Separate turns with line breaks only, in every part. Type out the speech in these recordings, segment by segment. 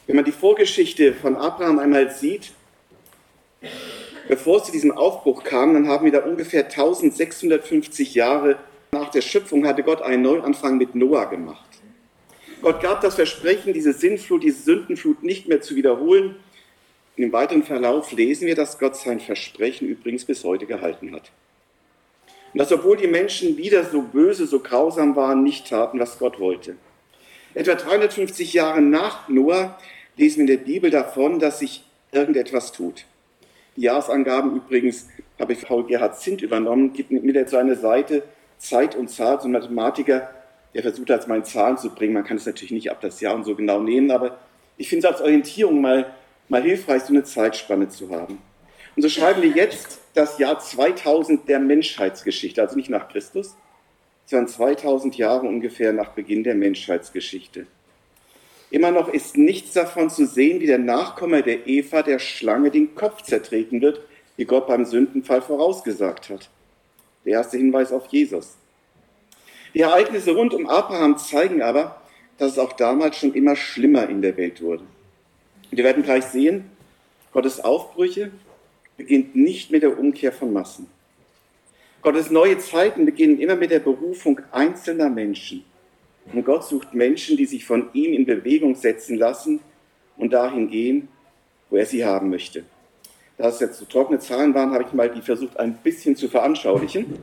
Wenn man die Vorgeschichte von Abraham einmal sieht, bevor es zu diesem Aufbruch kam, dann haben wir da ungefähr 1650 Jahre nach der Schöpfung, hatte Gott einen Neuanfang mit Noah gemacht. Gott gab das Versprechen, diese Sintflut, diese Sündenflut nicht mehr zu wiederholen. Im weiteren Verlauf lesen wir, dass Gott sein Versprechen übrigens bis heute gehalten hat. Und dass, obwohl die Menschen wieder so böse, so grausam waren, nicht taten, was Gott wollte. Etwa 350 Jahre nach Noah lesen wir in der Bibel davon, dass sich irgendetwas tut. Die Jahresangaben übrigens habe ich Paul Gerhard Zint übernommen, gibt mir zu einer Seite Zeit und Zahl, so ein Mathematiker, der versucht als mal in Zahlen zu bringen. Man kann es natürlich nicht ab das Jahr und so genau nehmen, aber ich finde es als Orientierung mal hilfreich, so eine Zeitspanne zu haben. Und so schreiben wir jetzt das Jahr 2000 der Menschheitsgeschichte, also nicht nach Christus, sondern 2000 Jahre ungefähr nach Beginn der Menschheitsgeschichte. Immer noch ist nichts davon zu sehen, wie der Nachkomme der Eva, der Schlange, den Kopf zertreten wird, wie Gott beim Sündenfall vorausgesagt hat. Der erste Hinweis auf Jesus. Die Ereignisse rund um Abraham zeigen aber, dass es auch damals schon immer schlimmer in der Welt wurde. Und wir werden gleich sehen, Gottes Aufbrüche beginnt nicht mit der Umkehr von Massen. Gottes neue Zeiten beginnen immer mit der Berufung einzelner Menschen. Und Gott sucht Menschen, die sich von ihm in Bewegung setzen lassen und dahin gehen, wo er sie haben möchte. Da es jetzt so trockene Zahlen waren, habe ich mal die versucht, ein bisschen zu veranschaulichen.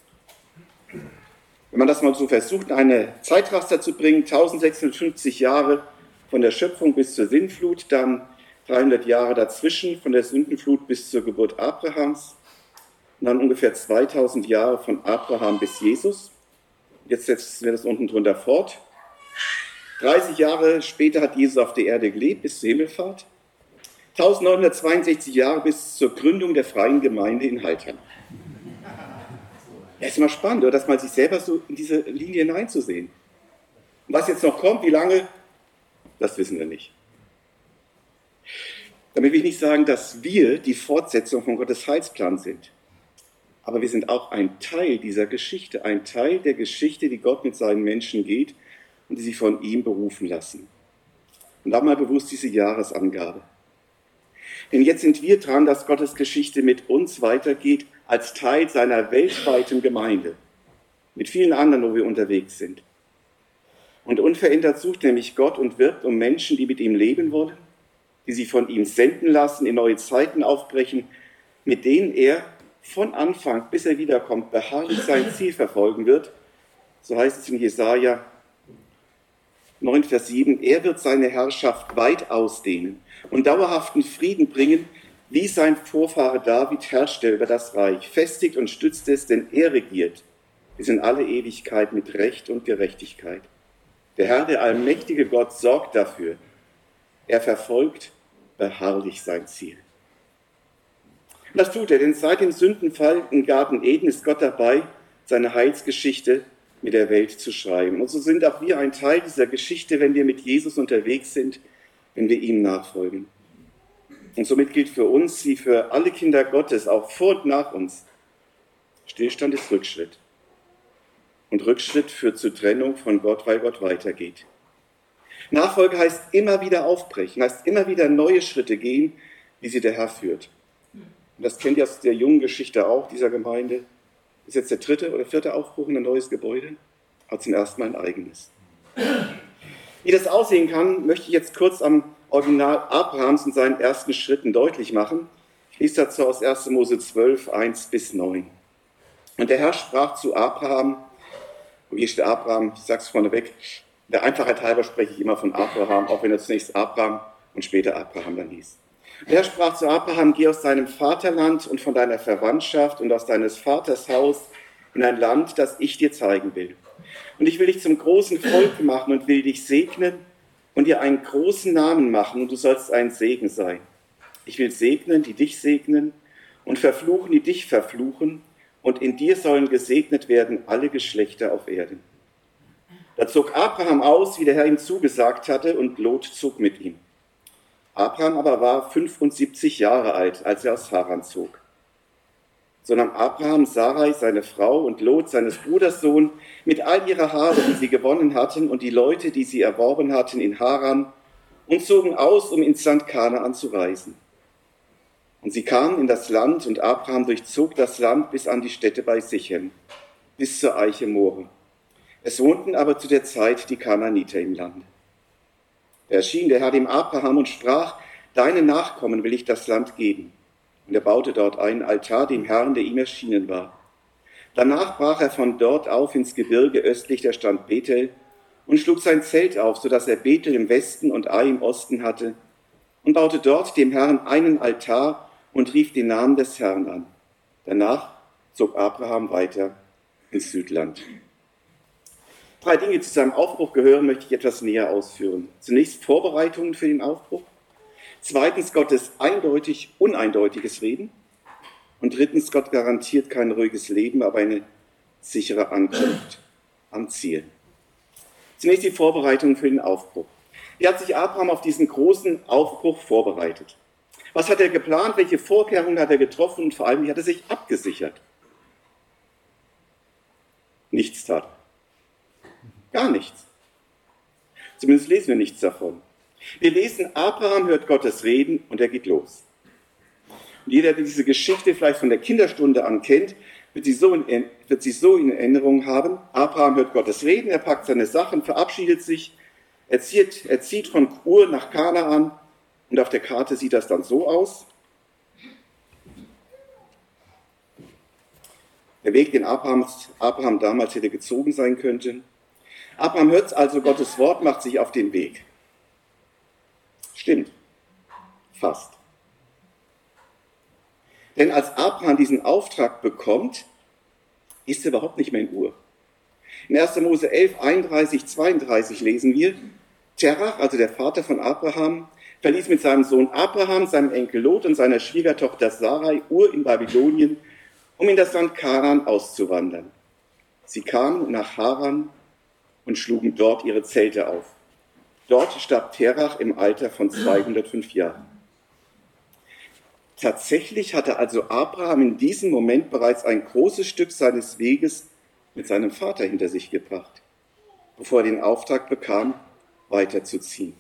Wenn man das mal so versucht, eine Zeitraster zu bringen, 1650 Jahre von der Schöpfung bis zur Sintflut, dann 300 Jahre dazwischen, von der Sündenflut bis zur Geburt Abrahams, und dann ungefähr 2000 Jahre von Abraham bis Jesus. Jetzt setzen wir das unten drunter fort. 30 Jahre später hat Jesus auf der Erde gelebt, bis zur Himmelfahrt. 1962 Jahre bis zur Gründung der Freien Gemeinde in Haltern. Ja, ist immer spannend, oder? Das mal sich selber so in diese Linie hineinzusehen. Und was jetzt noch kommt, wie lange, das wissen wir nicht. Damit will ich nicht sagen, dass wir die Fortsetzung von Gottes Heilsplan sind. Aber wir sind auch ein Teil dieser Geschichte, ein Teil der Geschichte, die Gott mit seinen Menschen geht und die sich von ihm berufen lassen. Und da mal bewusst diese Jahresangabe. Denn jetzt sind wir dran, dass Gottes Geschichte mit uns weitergeht als Teil seiner weltweiten Gemeinde. Mit vielen anderen, wo wir unterwegs sind. Und unverändert sucht nämlich Gott und wirbt um Menschen, die mit ihm leben wollen, die sich von ihm senden lassen, in neue Zeiten aufbrechen, mit denen er von Anfang, bis er wiederkommt, beharrlich sein Ziel verfolgen wird. So heißt es in Jesaja 9, Vers 7, er wird seine Herrschaft weit ausdehnen und dauerhaften Frieden bringen, wie sein Vorfahre David herrschte über das Reich, festigt und stützt es, denn er regiert bis in alle Ewigkeit mit Recht und Gerechtigkeit. Der Herr, der allmächtige Gott, sorgt dafür. Er verfolgt beharrlich sein Ziel. Und das tut er, denn seit dem Sündenfall im Garten Eden ist Gott dabei, seine Heilsgeschichte mit der Welt zu schreiben. Und so sind auch wir ein Teil dieser Geschichte, wenn wir mit Jesus unterwegs sind, wenn wir ihm nachfolgen. Und somit gilt für uns, wie für alle Kinder Gottes, auch vor und nach uns, Stillstand ist Rückschritt. Und Rückschritt führt zur Trennung von Gott, weil Gott weitergeht. Nachfolge heißt immer wieder aufbrechen, heißt immer wieder neue Schritte gehen, wie sie der Herr führt. Und das kennt ihr aus der jungen Geschichte auch, dieser Gemeinde. Das ist jetzt der 3. oder 4. Aufbruch in ein neues Gebäude, aber zum ersten Mal ein eigenes. Wie das aussehen kann, möchte ich jetzt kurz am Original Abrahams und seinen ersten Schritten deutlich machen. Ich lese dazu aus 1. Mose 12, 1 bis 9. Und der Herr sprach zu Abraham, und hier steht Abraham, ich sage es vorneweg, der Einfachheit halber spreche ich immer von Abraham, auch wenn er zunächst Abraham und später Abraham dann hieß. Der Herr sprach zu Abraham, geh aus deinem Vaterland und von deiner Verwandtschaft und aus deines Vaters Haus in ein Land, das ich dir zeigen will. Und ich will dich zum großen Volk machen und will dich segnen und dir einen großen Namen machen und du sollst ein Segen sein. Ich will segnen, die dich segnen und verfluchen, die dich verfluchen und in dir sollen gesegnet werden alle Geschlechter auf Erden. Da zog Abraham aus, wie der Herr ihm zugesagt hatte, und Lot zog mit ihm. Abraham aber war 75 Jahre alt, als er aus Haran zog. So nahm Abraham Sarai, seine Frau, und Lot, seines Bruders Sohn, mit all ihrer Habe, die sie gewonnen hatten, und die Leute, die sie erworben hatten in Haran, und zogen aus, um ins Land Kanaan zu reisen. Und sie kamen in das Land, und Abraham durchzog das Land bis an die Stätte bei Sichem, bis zur Eiche More. Es wohnten aber zu der Zeit die Kanaaniter im Lande. Da erschien der Herr dem Abraham und sprach: Deinen Nachkommen will ich das Land geben. Und er baute dort einen Altar dem Herrn, der ihm erschienen war. Danach brach er von dort auf ins Gebirge östlich der Stadt Bethel und schlug sein Zelt auf, sodass er Bethel im Westen und Ai im Osten hatte, und baute dort dem Herrn einen Altar und rief den Namen des Herrn an. Danach zog Abraham weiter ins Südland. 3 Dinge, die zu seinem Aufbruch gehören, möchte ich etwas näher ausführen. Zunächst Vorbereitungen für den Aufbruch. Zweitens Gottes uneindeutiges Reden. Und drittens, Gott garantiert kein ruhiges Leben, aber eine sichere Ankunft am Ziel. Zunächst die Vorbereitung für den Aufbruch. Wie hat sich Abraham auf diesen großen Aufbruch vorbereitet? Was hat er geplant? Welche Vorkehrungen hat er getroffen? Und vor allem, wie hat er sich abgesichert? Nichts tat er. Gar nichts. Zumindest lesen wir nichts davon. Wir lesen, Abraham hört Gottes reden und er geht los. Und jeder, der diese Geschichte vielleicht von der Kinderstunde an kennt, wird sie so in Erinnerung haben. Abraham hört Gottes reden, er packt seine Sachen, verabschiedet sich, er zieht von Ur nach Kanaan und auf der Karte sieht das dann so aus. Der Weg, den Abraham damals hätte gezogen sein könnte. Abraham hört also Gottes Wort, macht sich auf den Weg. Stimmt, fast. Denn als Abraham diesen Auftrag bekommt, ist er überhaupt nicht mehr in Ur. In 1. Mose 11, 31, 32 lesen wir, Terach, also der Vater von Abraham, verließ mit seinem Sohn Abraham, seinem Enkel Lot und seiner Schwiegertochter Sarai Ur in Babylonien, um in das Land Kanaan auszuwandern. Sie kamen nach Haran und schlugen dort ihre Zelte auf. Dort starb Terach im Alter von 205 Jahren. Tatsächlich hatte also Abraham in diesem Moment bereits ein großes Stück seines Weges mit seinem Vater hinter sich gebracht, bevor er den Auftrag bekam, weiterzuziehen.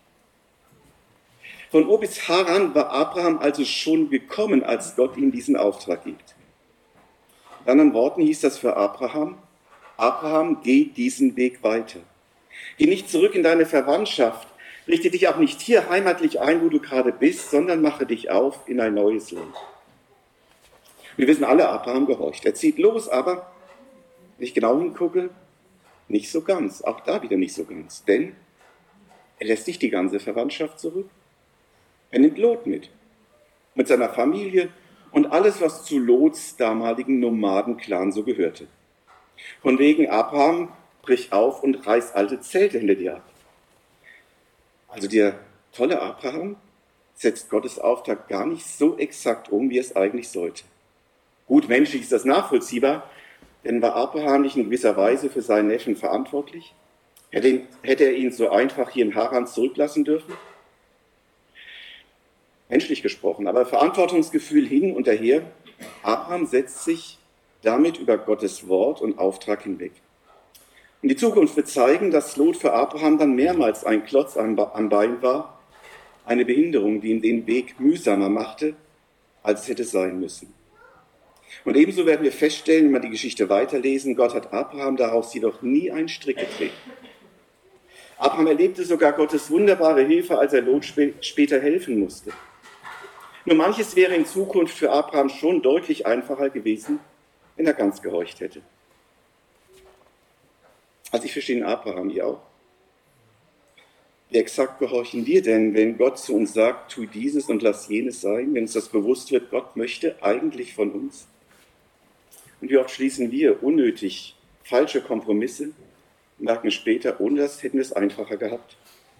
Von Ur bis Haran war Abraham also schon gekommen, als Gott ihm diesen Auftrag gibt. In anderen Worten hieß das für Abraham: Abraham, geh diesen Weg weiter. Geh nicht zurück in deine Verwandtschaft. Richte dich auch nicht hier heimatlich ein, wo du gerade bist, sondern mache dich auf in ein neues Land. Wir wissen alle, Abraham gehorcht. Er zieht los, aber, wenn ich genau hingucke, nicht so ganz. Auch da wieder nicht so ganz. Denn er lässt nicht die ganze Verwandtschaft zurück. Er nimmt Lot mit seiner Familie und alles, was zu Lots damaligen Nomadenclan so gehörte. Von wegen Abraham, brich auf und reiß alte Zelte hinter dir ab. Also der tolle Abraham setzt Gottes Auftrag gar nicht so exakt um, wie es eigentlich sollte. Gut, menschlich ist das nachvollziehbar, denn war Abraham nicht in gewisser Weise für seinen Neffen verantwortlich? Hätte er ihn so einfach hier in Haran zurücklassen dürfen? Menschlich gesprochen, aber Verantwortungsgefühl hin und her. Abraham setzt sich damit über Gottes Wort und Auftrag hinweg. Und die Zukunft wird zeigen, dass Lot für Abraham dann mehrmals ein Klotz am Bein war, eine Behinderung, die ihm den Weg mühsamer machte, als es hätte sein müssen. Und ebenso werden wir feststellen, wenn wir die Geschichte weiterlesen, Gott hat Abraham daraus jedoch nie einen Strick gedreht. Abraham erlebte sogar Gottes wunderbare Hilfe, als er Lot später helfen musste. Nur manches wäre in Zukunft für Abraham schon deutlich einfacher gewesen, wenn er ganz gehorcht hätte. Also ich verstehe Abraham, ihr auch. Wie exakt gehorchen wir denn, wenn Gott zu uns sagt, tu dieses und lass jenes sein, wenn uns das bewusst wird, Gott möchte eigentlich von uns? Und wie oft schließen wir unnötig falsche Kompromisse und merken später, ohne das hätten wir es einfacher gehabt.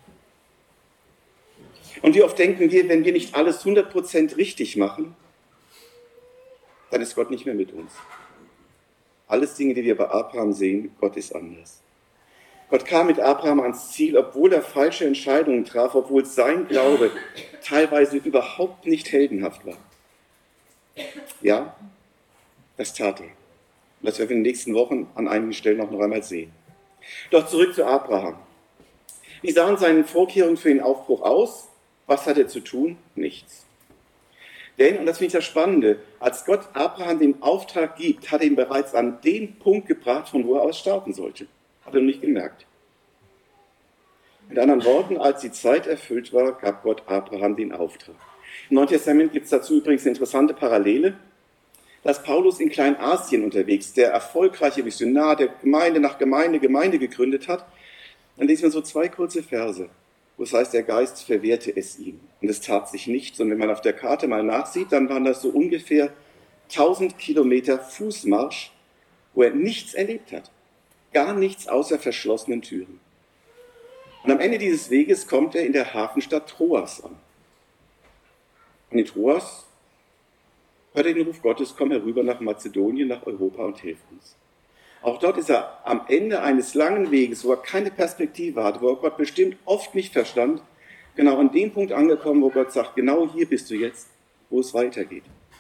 Und wie oft denken wir, wenn wir nicht alles 100% richtig machen, dann ist Gott nicht mehr mit uns. Alles Dinge, die wir bei Abraham sehen, Gott ist anders. Gott kam mit Abraham ans Ziel, obwohl er falsche Entscheidungen traf, obwohl sein Glaube teilweise überhaupt nicht heldenhaft war. Ja, das tat er. Und das werden wir in den nächsten Wochen an einigen Stellen noch einmal sehen. Doch zurück zu Abraham. Wie sahen seine Vorkehrungen für den Aufbruch aus? Was hat er zu tun? Nichts. Denn, und das finde ich das Spannende, als Gott Abraham den Auftrag gibt, hat er ihn bereits an den Punkt gebracht, von wo er aus starten sollte. Hat er noch nicht gemerkt. Mit anderen Worten, als die Zeit erfüllt war, gab Gott Abraham den Auftrag. Im Neuen Testament gibt es dazu übrigens eine interessante Parallele. Da ist Paulus in Kleinasien unterwegs, der erfolgreiche Missionar, der Gemeinde nach Gemeinde gegründet hat. Dann lesen wir so 2 kurze Verse, wo es heißt, der Geist verwehrte es ihm. Und es tat sich nichts. Und wenn man auf der Karte mal nachsieht, dann waren das so ungefähr 1000 Kilometer Fußmarsch, wo er nichts erlebt hat. Gar nichts außer verschlossenen Türen. Und am Ende dieses Weges kommt er in der Hafenstadt Troas an. Und in Troas hört er den Ruf Gottes, komm herüber nach Mazedonien, nach Europa und hilf uns. Auch dort ist er am Ende eines langen Weges, wo er keine Perspektive hatte, wo er Gott bestimmt oft nicht verstand, genau an dem Punkt angekommen, wo Gott sagt, genau hier bist du jetzt, wo es weitergeht.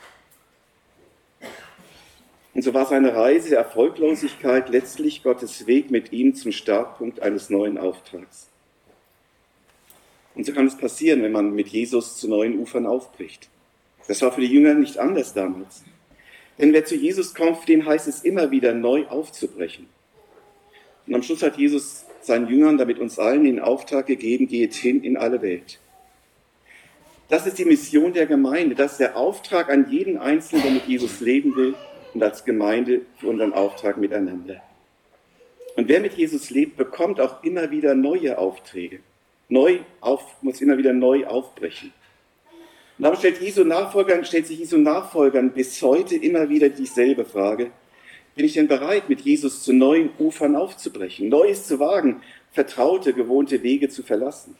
Und so war seine Reise der Erfolglosigkeit letztlich Gottes Weg mit ihm zum Startpunkt eines neuen Auftrags. Und so kann es passieren, wenn man mit Jesus zu neuen Ufern aufbricht. Das war für die Jünger nicht anders damals. Denn wer zu Jesus kommt, für den heißt es immer wieder, neu aufzubrechen. Und am Schluss hat Jesus seinen Jüngern, damit uns allen, den Auftrag gegeben, geht hin in alle Welt. Das ist die Mission der Gemeinde, das ist der Auftrag an jeden Einzelnen, der mit Jesus leben will und als Gemeinde für unseren Auftrag miteinander. Und wer mit Jesus lebt, bekommt auch immer wieder neue Aufträge. Muss immer wieder neu aufbrechen. Und darum stellt sich Jesu Nachfolgern bis heute immer wieder dieselbe Frage. Bin ich denn bereit, mit Jesus zu neuen Ufern aufzubrechen, Neues zu wagen, vertraute, gewohnte Wege zu verlassen?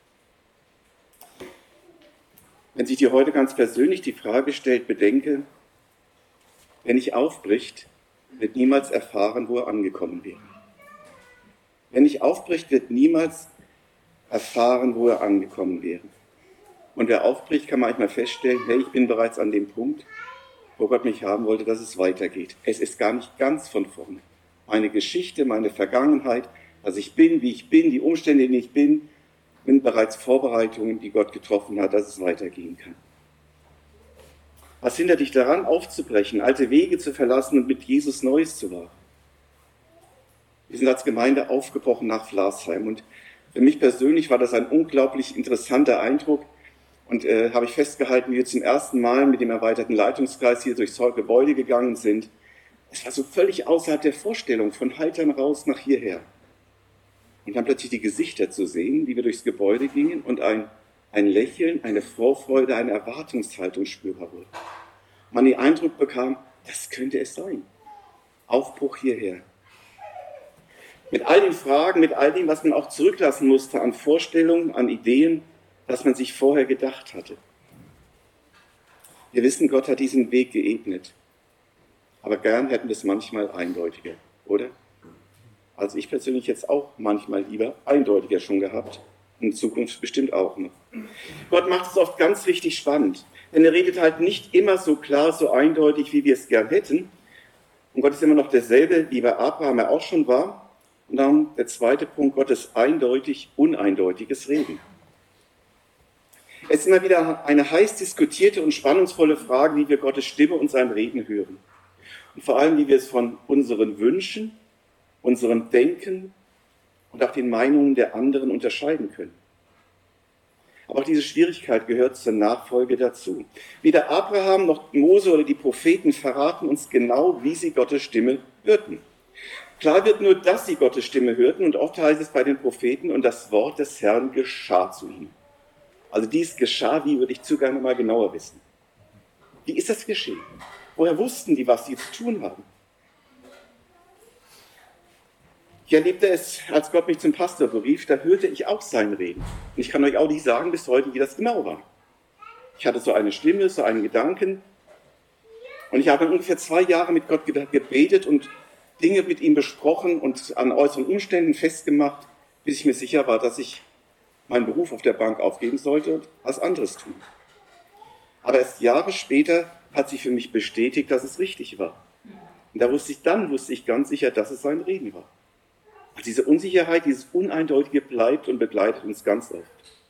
Wenn sich dir heute ganz persönlich die Frage stellt, bedenke, wer nicht aufbricht, wird niemals erfahren, wo er angekommen wäre. Wer nicht aufbricht, wird niemals erfahren, wo er angekommen wäre. Und wer aufbricht, kann manchmal feststellen, hey, ich bin bereits an dem Punkt, wo Gott mich haben wollte, dass es weitergeht. Es ist gar nicht ganz von vorne. Meine Geschichte, meine Vergangenheit, dass ich bin, wie ich bin, die Umstände, in denen ich bin, sind bereits Vorbereitungen, die Gott getroffen hat, dass es weitergehen kann. Was hindert dich daran, aufzubrechen, alte Wege zu verlassen und mit Jesus Neues zu wagen? Wir sind als Gemeinde aufgebrochen nach Flarsheim und für mich persönlich war das ein unglaublich interessanter Eindruck und habe ich festgehalten, wie wir zum ersten Mal mit dem erweiterten Leitungskreis hier durchs Gebäude gegangen sind. Es war so völlig außerhalb der Vorstellung, von Haltern raus nach hierher. Und dann plötzlich die Gesichter zu sehen, wie wir durchs Gebäude gingen und ein Lächeln, eine Vorfreude, eine Erwartungshaltung spürbar wurde. Man den Eindruck bekam, das könnte es sein. Aufbruch hierher. Mit all den Fragen, mit all dem, was man auch zurücklassen musste an Vorstellungen, an Ideen, das man sich vorher gedacht hatte. Wir wissen, Gott hat diesen Weg geebnet. Aber gern hätten wir es manchmal eindeutiger, oder? Also ich persönlich jetzt auch manchmal lieber eindeutiger schon gehabt. In Zukunft bestimmt auch noch. Gott macht es oft ganz richtig spannend. Denn er redet halt nicht immer so klar, so eindeutig, wie wir es gern hätten. Und Gott ist immer noch derselbe, wie bei Abraham er auch schon war. Und dann der zweite Punkt, Gottes eindeutig, uneindeutiges Reden. Es ist immer wieder eine heiß diskutierte und spannungsvolle Frage, wie wir Gottes Stimme und sein Reden hören. Und vor allem, wie wir es von unseren Wünschen, unserem Denken und auch den Meinungen der anderen unterscheiden können. Aber auch diese Schwierigkeit gehört zur Nachfolge dazu. Weder Abraham noch Mose oder die Propheten verraten uns genau, wie sie Gottes Stimme hörten. Klar wird nur, dass sie Gottes Stimme hörten und oft heißt es bei den Propheten, und das Wort des Herrn geschah zu ihnen. Also dies geschah, wie würde ich zu gerne mal genauer wissen. Wie ist das geschehen? Woher wussten die, was sie zu tun haben? Ich erlebte es, als Gott mich zum Pastor berief, da hörte ich auch sein Reden. Und ich kann euch auch nicht sagen bis heute, wie das genau war. Ich hatte so eine Stimme, so einen Gedanken. Und ich habe ungefähr 2 Jahre mit Gott gebetet und Dinge mit ihm besprochen und an äußeren Umständen festgemacht, bis ich mir sicher war, dass ich meinen Beruf auf der Bank aufgeben sollte und was anderes tun. Aber erst Jahre später hat sich für mich bestätigt, dass es richtig war. Und da wusste ich ganz sicher, dass es sein Reden war. Also diese Unsicherheit, dieses Uneindeutige bleibt und begleitet uns ganz oft.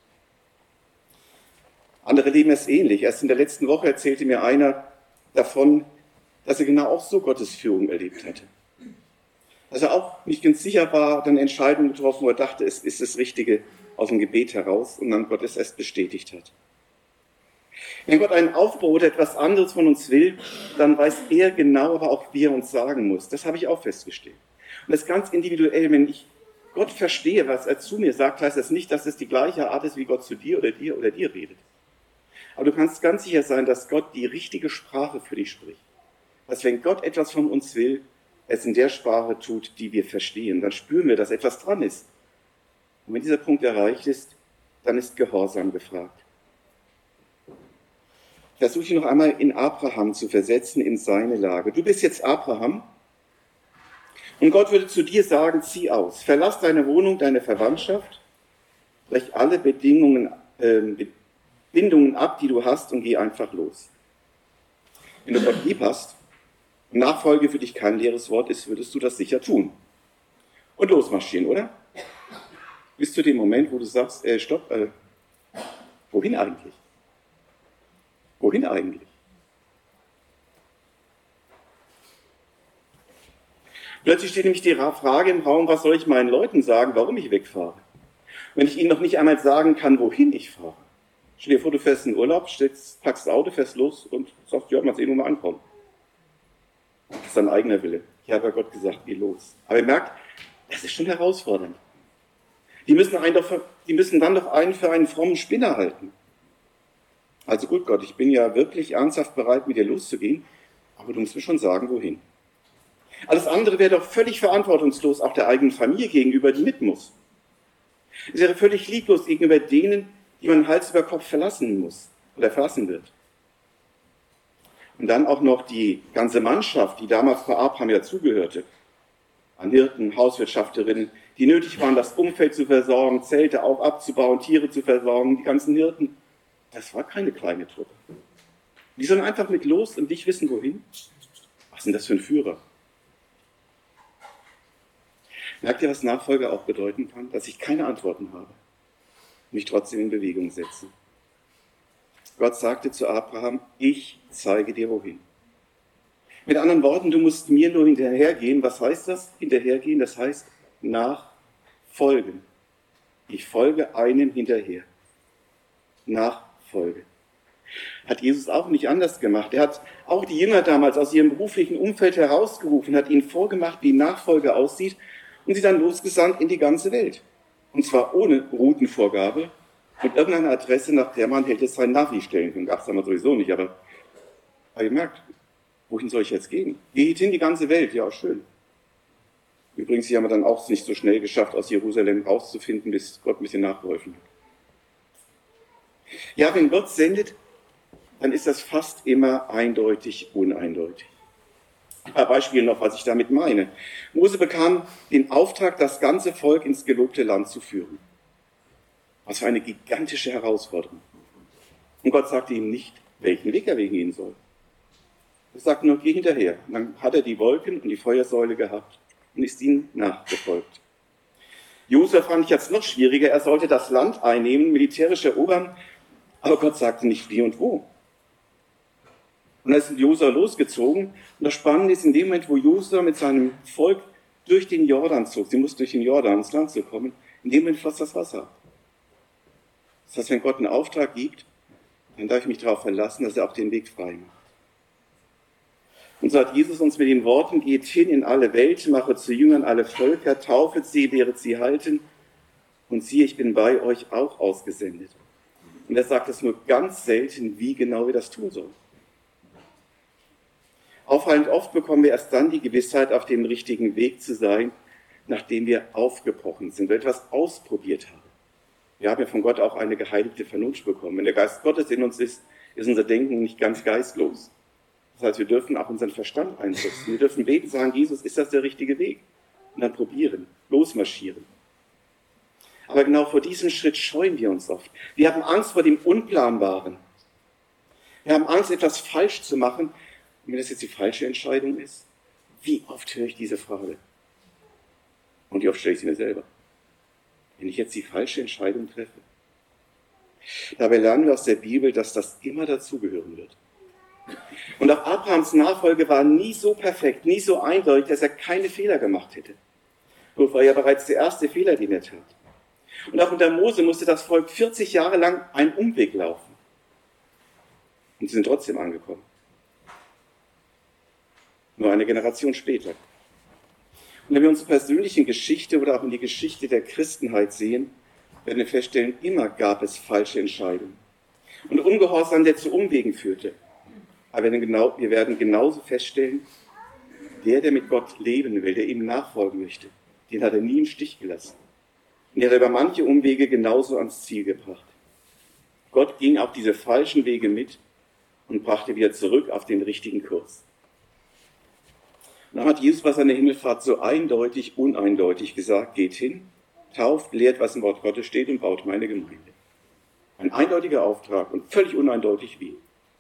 Andere leben es ähnlich. Erst in der letzten Woche erzählte mir einer davon, dass er genau auch so Gottes Führung erlebt hatte. Dass er auch nicht ganz sicher war, dann Entscheidungen getroffen, wo er dachte, es ist das Richtige aus dem Gebet heraus und dann Gott es erst bestätigt hat. Wenn Gott einen Aufbau oder etwas anderes von uns will, dann weiß er genau, aber auch, wie er uns sagen muss. Das habe ich auch festgestellt. Und das ist ganz individuell. Wenn ich Gott verstehe, was er zu mir sagt, heißt das nicht, dass es die gleiche Art ist, wie Gott zu dir oder dir oder dir redet. Aber du kannst ganz sicher sein, dass Gott die richtige Sprache für dich spricht. Dass wenn Gott etwas von uns will, es in der Sprache tut, die wir verstehen. Dann spüren wir, dass etwas dran ist. Und wenn dieser Punkt erreicht ist, dann ist Gehorsam gefragt. Versuche ich noch einmal in Abraham zu versetzen, in seine Lage. Du bist jetzt Abraham und Gott würde zu dir sagen, zieh aus. Verlass deine Wohnung, deine Verwandtschaft, brech alle Bindungen ab, die du hast und geh einfach los. Wenn du Gott lieb hast und Nachfolge für dich kein leeres Wort ist, würdest du das sicher tun. Und losmarschieren, oder? Bis zu dem Moment, wo du sagst, stopp, wohin eigentlich? Wohin eigentlich? Plötzlich steht nämlich die Frage im Raum, was soll ich meinen Leuten sagen, warum ich wegfahre? Wenn ich ihnen noch nicht einmal sagen kann, wohin ich fahre. Stell dir vor, du fährst in Urlaub, packst das Auto, fährst los und sagst, ja, mal sehen, wo wir ankommen. Das ist dein eigener Wille. Ich habe ja Gott gesagt, geh los. Aber ihr merkt, das ist schon herausfordernd. Die müssen dann doch einen für einen frommen Spinner halten. Also gut, Gott, ich bin ja wirklich ernsthaft bereit, mit dir loszugehen, aber du musst mir schon sagen, wohin. Alles andere wäre doch völlig verantwortungslos, auch der eigenen Familie gegenüber, die mit muss. Es wäre völlig lieblos gegenüber denen, die man Hals über Kopf verlassen muss oder verlassen wird. Und dann auch noch die ganze Mannschaft, die damals bei Abraham ja zugehörte. An Hirten, Hauswirtschafterinnen, die nötig waren, das Umfeld zu versorgen, Zelte auch abzubauen, Tiere zu versorgen, die ganzen Hirten. Das war keine kleine Truppe. Die sollen einfach mit los und nicht wissen, wohin. Was ist denn das für ein Führer? Merkt ihr, was Nachfolge auch bedeuten kann? Dass ich keine Antworten habe, mich trotzdem in Bewegung setze. Gott sagte zu Abraham, ich zeige dir wohin. Mit anderen Worten, du musst mir nur hinterhergehen. Was heißt das? Hinterhergehen, das heißt nachfolgen. Ich folge einem hinterher. Nachfolge. Hat Jesus auch nicht anders gemacht. Er hat auch die Jünger damals aus ihrem beruflichen Umfeld herausgerufen, hat ihnen vorgemacht, wie Nachfolge aussieht und sie dann losgesandt in die ganze Welt. Und zwar ohne Routenvorgabe und irgendeine Adresse, nach der man hätte sein Navi stellen können. Gab es damals sowieso nicht, aber ihr merkt, wohin soll ich jetzt gehen? Geht hin die ganze Welt, ja schön. Übrigens, die haben wir dann auch nicht so schnell geschafft, aus Jerusalem rauszufinden, bis Gott ein bisschen nachgeholfen hat. Ja, wenn Gott sendet, dann ist das fast immer eindeutig, uneindeutig. Ein paar Beispiele noch, was ich damit meine. Mose bekam den Auftrag, das ganze Volk ins gelobte Land zu führen. Was für eine gigantische Herausforderung. Und Gott sagte ihm nicht, welchen Weg er wegen gehen soll. Er sagte nur, geh hinterher. Und dann hat er die Wolken und die Feuersäule gehabt und ist ihnen nachgefolgt. Josua fand ich jetzt noch schwieriger. Er sollte das Land einnehmen, militärisch erobern, aber Gott sagte nicht wie und wo. Und da ist Josua losgezogen. Und das Spannende ist, in dem Moment, wo Josua mit seinem Volk durch den Jordan zog, sie mussten durch den Jordan ins Land zu kommen, in dem Moment floss das Wasser. Das heißt, wenn Gott einen Auftrag gibt, dann darf ich mich darauf verlassen, dass er auch den Weg frei macht. Und so hat Jesus uns mit den Worten, geht hin in alle Welt, mache zu Jüngern alle Völker, taufet sie, lehret sie halten und siehe, ich bin bei euch auch ausgesendet. Und er sagt es nur ganz selten, wie genau wir das tun sollen. Auffallend oft bekommen wir erst dann die Gewissheit, auf dem richtigen Weg zu sein, nachdem wir aufgebrochen sind, oder etwas ausprobiert haben. Wir haben ja von Gott auch eine geheiligte Vernunft bekommen. Wenn der Geist Gottes in uns ist, ist unser Denken nicht ganz geistlos. Das heißt, wir dürfen auch unseren Verstand einsetzen. Wir dürfen beten, sagen, Jesus, ist das der richtige Weg? Und dann probieren, losmarschieren. Aber genau vor diesem Schritt scheuen wir uns oft. Wir haben Angst vor dem Unplanbaren. Wir haben Angst, etwas falsch zu machen. Und wenn das jetzt die falsche Entscheidung ist, wie oft höre ich diese Frage? Und wie oft stelle ich sie mir selber? Wenn ich jetzt die falsche Entscheidung treffe. Dabei lernen wir aus der Bibel, dass das immer dazugehören wird. Und auch Abrahams Nachfolge war nie so perfekt, nie so eindeutig, dass er keine Fehler gemacht hätte. Nur war ja bereits der erste Fehler, den er tat. Und auch unter Mose musste das Volk 40 Jahre lang einen Umweg laufen. Und sie sind trotzdem angekommen. Nur eine Generation später. Und wenn wir unsere persönliche Geschichte oder auch in die Geschichte der Christenheit sehen, werden wir feststellen, immer gab es falsche Entscheidungen. Und Ungehorsam, der zu Umwegen führte. Aber wir werden genauso feststellen, der mit Gott leben will, der ihm nachfolgen möchte, den hat er nie im Stich gelassen. Und er hat über manche Umwege genauso ans Ziel gebracht. Gott ging auf diese falschen Wege mit und brachte wieder zurück auf den richtigen Kurs. Und dann hat Jesus bei seiner Himmelfahrt so eindeutig, uneindeutig gesagt, geht hin, tauft, lehrt, was im Wort Gottes steht und baut meine Gemeinde. Ein eindeutiger Auftrag und völlig uneindeutig wie.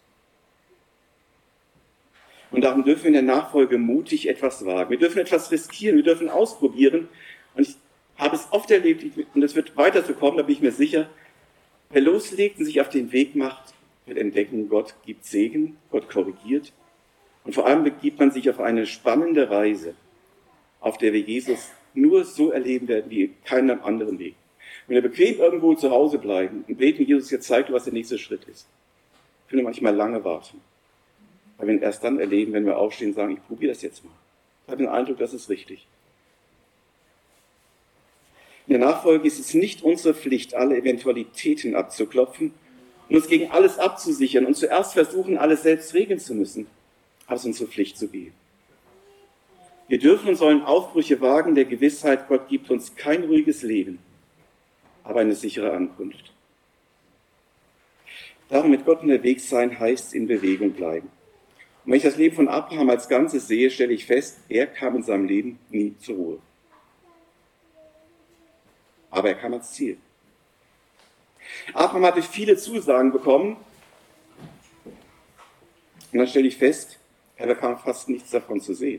Und darum dürfen wir in der Nachfolge mutig etwas wagen. Wir dürfen etwas riskieren, wir dürfen ausprobieren. Und ich habe es oft erlebt, und es wird weiter so kommen, da bin ich mir sicher, wer loslegt und sich auf den Weg macht, wird entdecken, Gott gibt Segen, Gott korrigiert. Und vor allem begibt man sich auf eine spannende Reise, auf der wir Jesus nur so erleben werden wie keinen anderen Weg. Wenn wir bequem irgendwo zu Hause bleiben und beten, Jesus, jetzt zeigt, was der nächste Schritt ist, können wir manchmal lange warten. Weil wir ihn erst dann erleben, wenn wir aufstehen und sagen, ich probiere das jetzt mal. Ich habe den Eindruck, das ist richtig. In der Nachfolge ist es nicht unsere Pflicht, alle Eventualitäten abzuklopfen und uns gegen alles abzusichern und zuerst versuchen, alles selbst regeln zu müssen. Aber es ist unsere Pflicht zu gehen. Wir dürfen und sollen Aufbrüche wagen, der Gewissheit, Gott gibt uns kein ruhiges Leben, aber eine sichere Ankunft. Darum mit Gott unterwegs sein heißt in Bewegung bleiben. Und wenn ich das Leben von Abraham als Ganzes sehe, stelle ich fest, er kam in seinem Leben nie zur Ruhe. Aber er kam ans Ziel. Abraham hatte viele Zusagen bekommen. Und dann stelle ich fest, er bekam fast nichts davon zu sehen.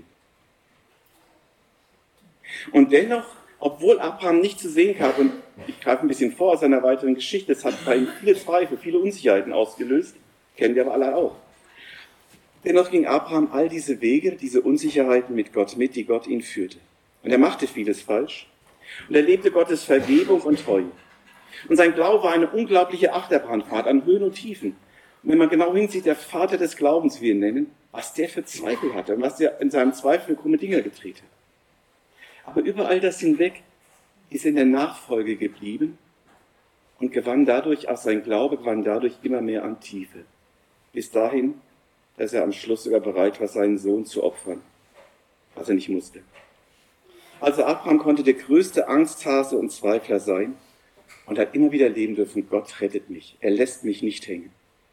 Und dennoch, obwohl Abraham nichts zu sehen gab, und ich greife ein bisschen vor aus seiner weiteren Geschichte, es hat bei ihm viele Zweifel, viele Unsicherheiten ausgelöst, kennen wir aber alle auch. Dennoch ging Abraham all diese Wege, diese Unsicherheiten mit Gott mit, die Gott ihn führte. Und er machte vieles falsch. Und er lebte Gottes Vergebung und Treue. Und sein Glaube war eine unglaubliche Achterbahnfahrt an Höhen und Tiefen. Und wenn man genau hinsieht, der Vater des Glaubens, wie wir ihn nennen, was der für Zweifel hatte und was der in seinem Zweifel für krumme Dinger gedreht hat. Aber über all das hinweg ist er in der Nachfolge geblieben und sein Glaube gewann dadurch immer mehr an Tiefe. Bis dahin, dass er am Schluss sogar bereit war, seinen Sohn zu opfern, was er nicht musste. Also Abraham konnte der größte Angsthase und Zweifler sein und hat immer wieder erleben dürfen, Gott rettet mich, er lässt mich nicht hängen.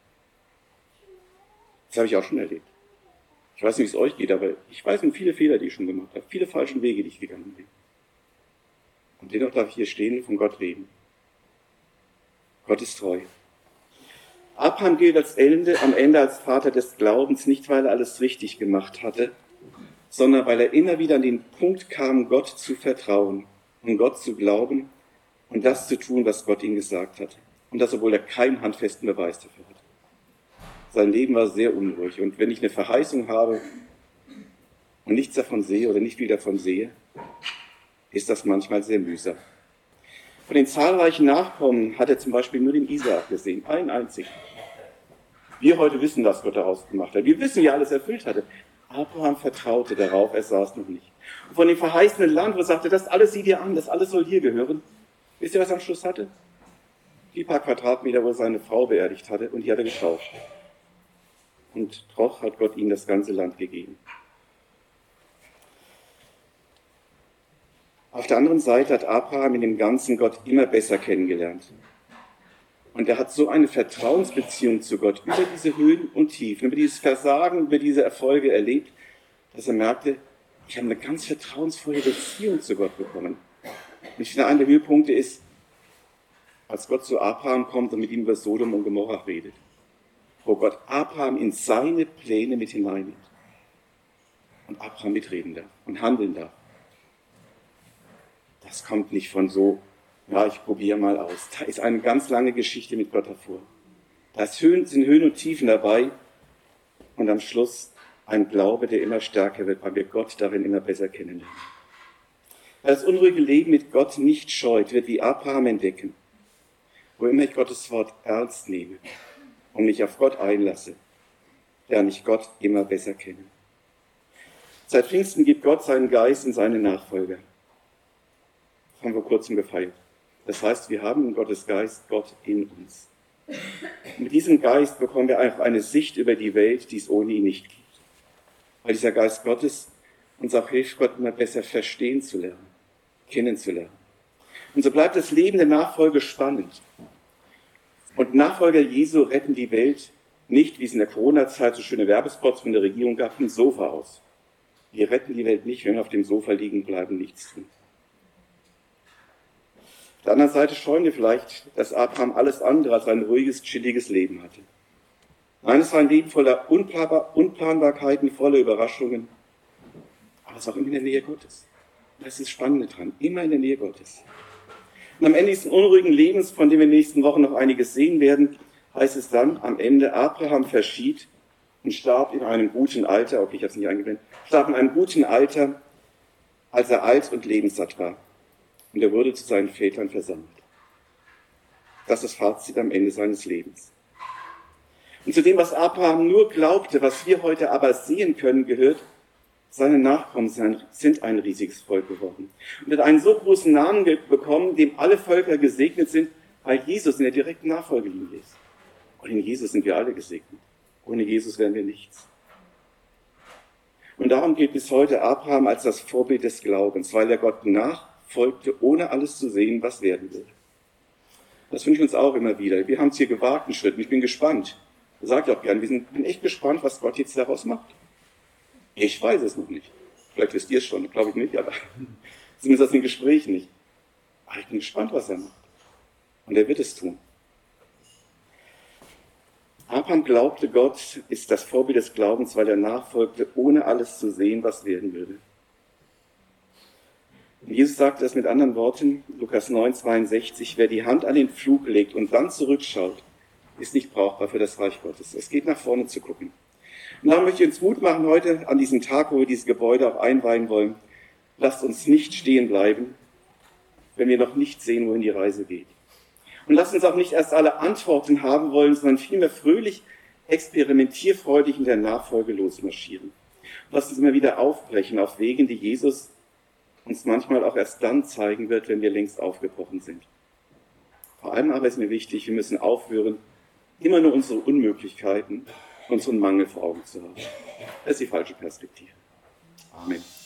Das habe ich auch schon erlebt. Ich weiß nicht, wie es euch geht, aber ich weiß um viele Fehler, die ich schon gemacht habe, viele falsche Wege, die ich gegangen bin. Und dennoch darf ich hier stehen und von Gott reden. Gott ist treu. Abraham gilt am Ende als Vater des Glaubens, nicht weil er alles richtig gemacht hatte, sondern weil er immer wieder an den Punkt kam, Gott zu vertrauen und Gott zu glauben und das zu tun, was Gott ihm gesagt hat. Und das, obwohl er keinen handfesten Beweis dafür hat. Sein Leben war sehr unruhig. Und wenn ich eine Verheißung habe und nichts davon sehe oder nicht viel davon sehe, ist das manchmal sehr mühsam. Von den zahlreichen Nachkommen hat er zum Beispiel nur den Isaak gesehen, einen einzigen. Wir heute wissen, was Gott daraus gemacht hat. Wir wissen, wie er alles erfüllt hatte. Abraham vertraute darauf, er sah es noch nicht. Und von dem verheißenen Land, wo er sagte, das alles sieh dir an, das alles soll dir gehören. Wisst ihr, was er am Schluss hatte? Die paar Quadratmeter, wo er seine Frau beerdigt hatte, und die hat er gekauft. Und doch hat Gott ihm das ganze Land gegeben. Auf der anderen Seite hat Abraham in dem Ganzen Gott immer besser kennengelernt. Und er hat so eine Vertrauensbeziehung zu Gott über diese Höhen und Tiefen, über dieses Versagen, über diese Erfolge erlebt, dass er merkte, ich habe eine ganz vertrauensvolle Beziehung zu Gott bekommen. Und ich finde, einer der Höhepunkte ist, als Gott zu Abraham kommt und mit ihm über Sodom und Gomorra redet, wo Gott Abraham in seine Pläne mit hineinnimmt und Abraham mitreden darf und handeln darf. das kommt nicht von so, ja, ich probiere mal aus. Da ist eine ganz lange Geschichte mit Gott davor. Da sind Höhen und Tiefen dabei und am Schluss ein Glaube, der immer stärker wird, weil wir Gott darin immer besser kennenlernen. Wer das unruhige Leben mit Gott nicht scheut, wird wie Abraham entdecken, wo immer ich Gottes Wort ernst nehme und mich auf Gott einlasse, lerne ich Gott immer besser kennen. Seit Pfingsten gibt Gott seinen Geist in seine Nachfolger. Das haben wir vor kurzem gefeiert. Das heißt, wir haben in Gottes Geist Gott in uns. Und mit diesem Geist bekommen wir einfach eine Sicht über die Welt, die es ohne ihn nicht gibt. Weil dieser Geist Gottes uns auch hilft, Gott immer besser verstehen zu lernen, kennenzulernen. Und so bleibt das Leben der Nachfolge spannend. Und Nachfolger Jesu retten die Welt nicht, wie es in der Corona-Zeit so schöne Werbespots von der Regierung gab, vom Sofa aus. Wir retten die Welt nicht, wenn wir auf dem Sofa liegen bleiben, nichts tun. Auf der anderen Seite scheuen wir vielleicht, dass Abraham alles andere als ein ruhiges, chilliges Leben hatte. Nein, es war ein Leben voller Unplanbarkeiten, voller Überraschungen, aber es war auch immer in der Nähe Gottes. Das ist das Spannende dran, immer in der Nähe Gottes. Und am Ende dieses unruhigen Lebens, von dem wir in den nächsten Wochen noch einiges sehen werden, heißt es dann am Ende, Abraham verschied und starb in einem guten Alter, okay, ich habe es nicht eingeblendet, starb in einem guten Alter, als er alt und lebenssatt war. Und er wurde zu seinen Vätern versammelt. Das ist das Fazit am Ende seines Lebens. Und zu dem, was Abraham nur glaubte, was wir heute aber sehen können, gehört, seine Nachkommen sind ein riesiges Volk geworden. Und er hat einen so großen Namen bekommen, dem alle Völker gesegnet sind, weil Jesus in der direkten Nachfolgelinie ist. Und in Jesus sind wir alle gesegnet. Ohne Jesus wären wir nichts. Und darum gilt bis heute Abraham als das Vorbild des Glaubens, weil er Gott nachfolgte, ohne alles zu sehen, was werden würde. Das wünschen wir uns auch immer wieder. Wir haben es hier gewagt, einen Schritt, und ich bin gespannt. Ich sage auch gerne, bin echt gespannt, was Gott jetzt daraus macht. Ich weiß es noch nicht. Vielleicht wisst ihr es schon, glaube ich nicht, aber zumindest aus den Gesprächen nicht. Aber ich bin gespannt, was er macht. Und er wird es tun. Abraham glaubte, Gott ist das Vorbild des Glaubens, weil er nachfolgte, ohne alles zu sehen, was werden würde. Und Jesus sagte das mit anderen Worten, Lukas 9,62, wer die Hand an den Pflug legt und dann zurückschaut, ist nicht brauchbar für das Reich Gottes. Es geht nach vorne zu gucken. Und darum möchte ich uns Mut machen heute an diesem Tag, wo wir dieses Gebäude auch einweihen wollen. Lasst uns nicht stehen bleiben, wenn wir noch nicht sehen, wohin die Reise geht. Und lasst uns auch nicht erst alle Antworten haben wollen, sondern vielmehr fröhlich, experimentierfreudig in der Nachfolge losmarschieren. Und lasst uns immer wieder aufbrechen auf Wegen, die Jesus uns manchmal auch erst dann zeigen wird, wenn wir längst aufgebrochen sind. Vor allem aber ist mir wichtig, wir müssen aufhören, immer nur unsere Unmöglichkeiten, unseren Mangel vor Augen zu haben. Das ist die falsche Perspektive. Amen.